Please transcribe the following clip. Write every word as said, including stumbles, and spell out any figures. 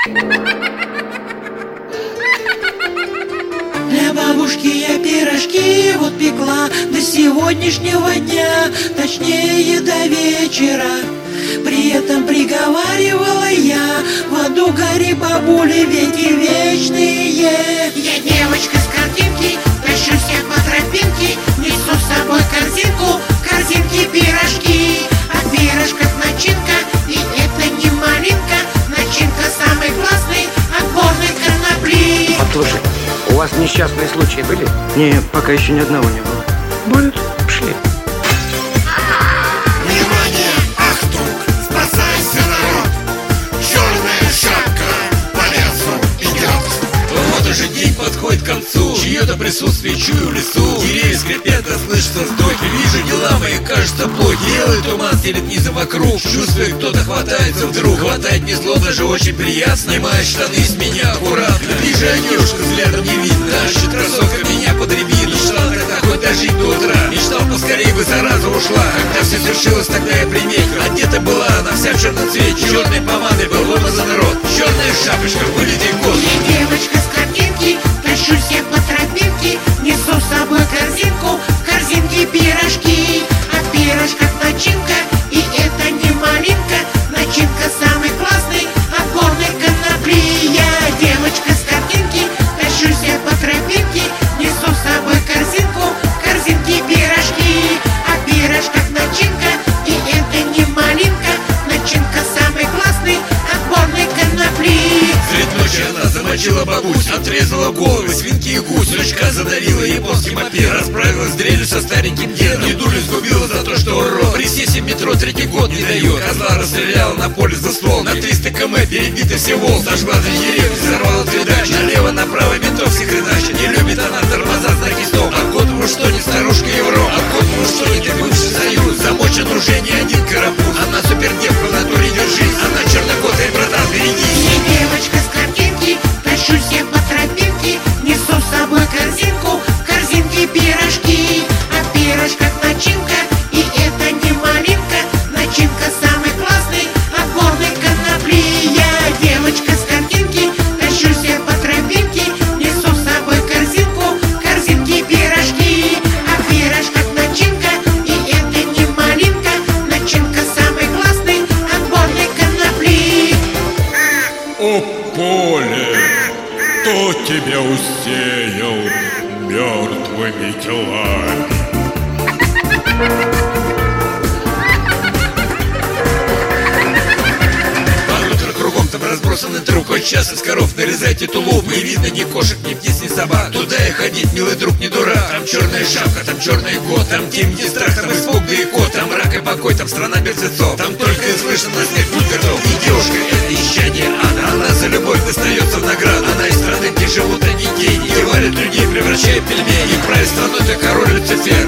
Для бабушки я пирожки вот пекла до сегодняшнего дня, точнее до вечера. При этом приговаривала я: в аду гори, бабули, веки вечные. Я девочка с картинки, тащу всех по тропинке, несу с собой корзинку, в корзинке пирожки. А в пирожках начинка, и это не малинка, начинка самый классный, отборной конопли. Послушай, у вас несчастные случаи были? Не, пока еще ни одного не было. Будут? Пошли. Внимание, ахтунг, спасайся, народ! Черная шапка по лесу идет. Вот уже день подходит к концу, чье-то присутствие чую в лесу. Деревья скрипят, да слышатся вздохи. Вижу, дела мои кажутся плохи. Белый туман стелет низом вокруг. Чувствую, кто-то хватается вдруг. Хватает не зло, даже очень приятно. Снимает штаны с меня аккуратно. Вижу, Анюшка взглядом не видно. Тащит кроссовка меня под рябину. Мечтал тогда хоть дожить до утра. Мечтал поскорее бы зараза ушла. Когда все свершилось, тогда я приметил. Одета была она вся в черном цвете. Черной помадой был вымазан рот. Черная шапочка, вылитый кот. Я девочка с картинки, тащу всех по тропинке, несу с собой корзинку, в корзинке пирожки. А в пирожках начинка, и это не малинка, начинка самый классный, отборной конопли. Я девочка с картинки, тащу всех по тропинке, несу с собой корзинку, в корзинке пирожки. А в пирожках начинка, и это не малинка, начинка самый классный, отборной конопли. Средь ночи она замочила бабусь, отрезала головы свинки и гусь. Сучка задавила японский мопед, расправилась с дрелью со стареньким дедом. Дедулю сгубила за то, что урод присесть в метро третий год не дает. Козла расстреляла на поле за ствол, на триста километров перебиты все волн. Сожгла две деревья, взорвала три дачи, налево-направо ментов всех хреначит. Не любит она тормоза, знаки стоп. А год вы что, не старушка Европа? А год вы что, не бывший союз? Замочен уже не один карапуз. Она супердевка в натуре, держись. Она чернокотая, братан, берегись. Я девочка с картинки, тащу всех по тропинке, несу с собой корзинку, в корзинке пирожки. А в пирожках начинка, и это не малинка, начинка самый классный, отборной конопли. Я девочка с картинки, тащу всех по тропинке, несу с собой корзинку, в корзинке пирожки. А в пирожках начинка, и это не малинка, начинка самый классный, отборной конопли. О поле, кто тебя усеял мертвыми телами? Под утро кругом там разбросаны труп. Хоть час из коров нарезайте тулуп. Не видно ни кошек, ни птиц, ни собак. Туда и ходить, милый друг, не дурак. Там черная шапка, там черный кот. Там тень, где страх, там испуг, да и кот. Там рак и покой, там страна мертвецов. Там только и слышно на смерть будь готов. И девушка — это исчадие ада. Она за любовь достается в награду. Она из страны, где живут одни гении, и варят людей, превращая в пельмени. Правит страной, ты король Люцифер.